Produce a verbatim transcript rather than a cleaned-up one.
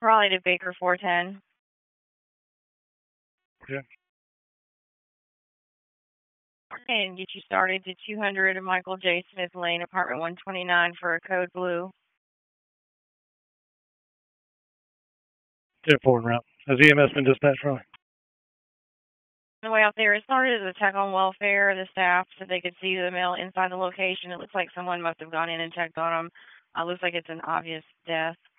Raleigh to Baker four ten. Okay. And get you started to two hundred Michael J. Smith Lane, apartment one twenty-nine for a code blue. ten four en route. Has E M S been dispatched, Raleigh? On the way out there, it started as a check on welfare. The staff said they could see the male inside the location. It looks like someone must have gone in and checked on him. Uh, looks like it's an obvious death.